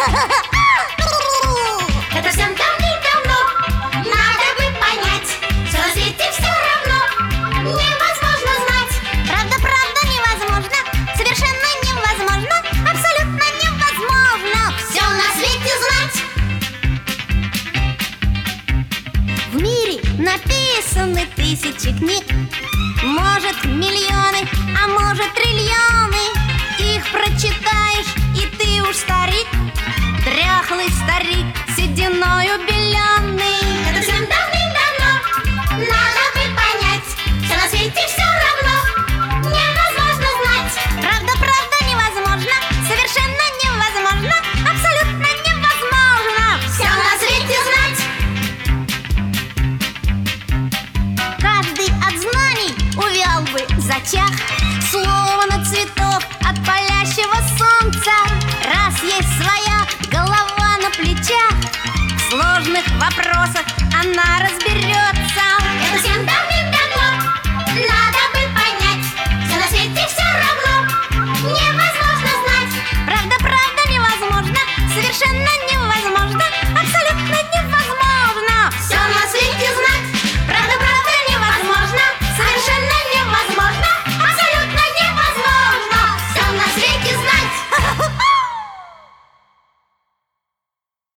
Это все давным-давно надо бы понять, что на свете все равно невозможно знать. Правда, правда невозможно, совершенно невозможно, абсолютно невозможно Все на свете знать. В мире написаны тысячи книг,